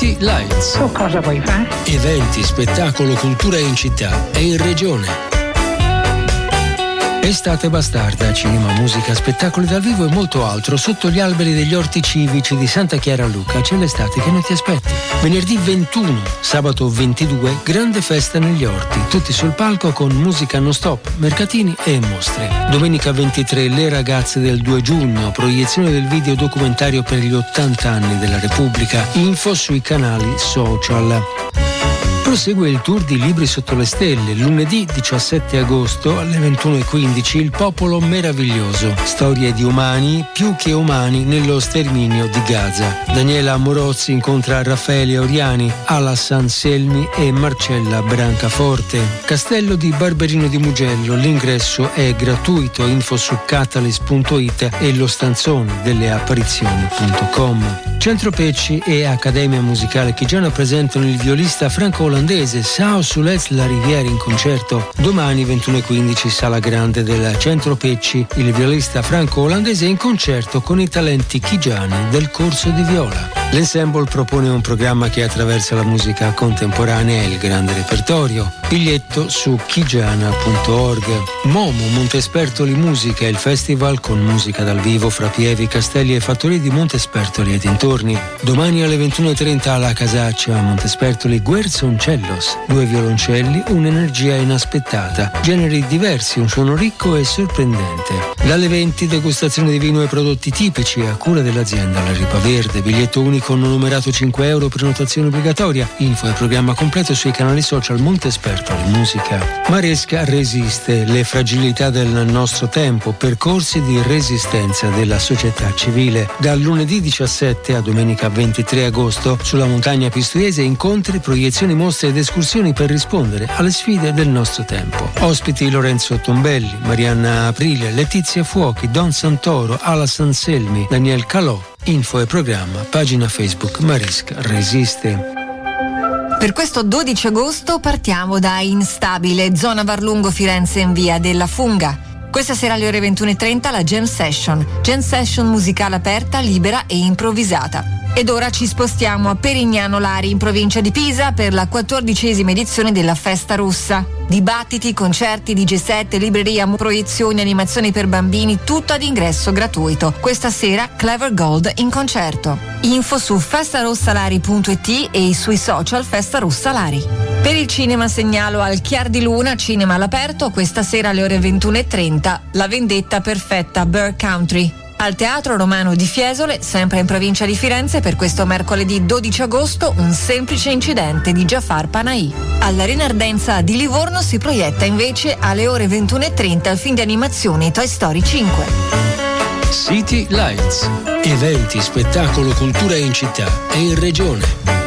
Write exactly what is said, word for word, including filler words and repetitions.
City Lights. Tu cosa vuoi fare? Eventi, spettacolo, cultura in città e in regione. Estate bastarda, cinema, musica, spettacoli dal vivo e molto altro sotto gli alberi degli orti civici di Santa Chiara a Lucca. C'è l'estate che non ti aspetti. Venerdì ventuno, sabato ventidue, grande festa negli orti, tutti sul palco con musica non stop, mercatini e mostre. Domenica ventitré, le ragazze del due giugno, proiezione del video documentario per gli ottanta anni della Repubblica, info sui canali social. Prosegue il tour di Libri sotto le stelle. Lunedì diciassette agosto alle ventuno e quindici Il popolo meraviglioso. Storie di umani più che umani nello sterminio di Gaza. Daniela Morozzi incontra Raffaele Oriani, Alas Anselmi e Marcella Brancaforte. Castello di Barberino di Mugello. L'ingresso è gratuito. Info su catalyst punto it e lo stanzone delle apparizioni punto com. Centro Pecci e Accademia Musicale Chigiana presentano il violista franco-olandese Sao Soulez La Riviera in concerto. Domani ventuno e quindici, Sala Grande del Centro Pecci, il violista franco-olandese in concerto con i talenti chigiani del corso di viola. L'ensemble propone un programma che attraversa la musica contemporanea e il grande repertorio. Biglietto su chigiana punto org. Momo, Montespertoli Musica, il festival con musica dal vivo fra Pievi, Castelli e fattorie di Montespertoli e dintorni. Domani alle ventuno e trenta alla Casaccia a Montespertoli Guerzoncellos. Due violoncelli, un'energia inaspettata, generi diversi, un suono ricco e sorprendente. Dalle venti, degustazione di vino e prodotti tipici a cura dell'azienda La Ripa Verde. Biglietto unico non numerato cinque euro, prenotazione obbligatoria. Info e programma completo sui canali social Montespertoli Musica. Maresca resiste, le fragilità del nostro tempo, percorsi di resistenza della società civile. Dal lunedì diciassette a domenica ventitré agosto sulla montagna pistoiese, incontri, proiezioni, mostre ed escursioni per rispondere alle sfide del nostro tempo. Ospiti Lorenzo Tombelli, Marianna Aprilia, Letizia Fuochi, Don Santoro, Alas Anselmi, Daniel Calò. Info e programma, pagina Facebook Maresca Resiste. Per questo dodici agosto partiamo da Instabile, zona Varlungo Firenze in via della Funga. Questa sera alle ore ventuno e trenta la Jam Session, Jam Session musicale aperta, libera e improvvisata. Ed ora ci spostiamo a Perignano Lari in provincia di Pisa per la quattordicesima edizione della Festa Rossa. Dibattiti, concerti, D J set, libreria, proiezioni, animazioni per bambini, tutto ad ingresso gratuito. Questa sera Clever Gold in concerto. Info su festarossalari punto it e sui social Festa Rossa Lari. Per il cinema segnalo al Chiar di Luna, cinema all'aperto, questa sera alle ore ventuno e trenta, La vendetta perfetta, Bear Country. Al Teatro Romano di Fiesole, sempre in provincia di Firenze, per questo mercoledì dodici agosto, Un semplice incidente di Jafar Panahi. Alla Rinardenza di Livorno si proietta invece alle ore ventuno e trenta il film di animazione Toy Story cinque. City Lights. Eventi, spettacolo, cultura in città e in regione.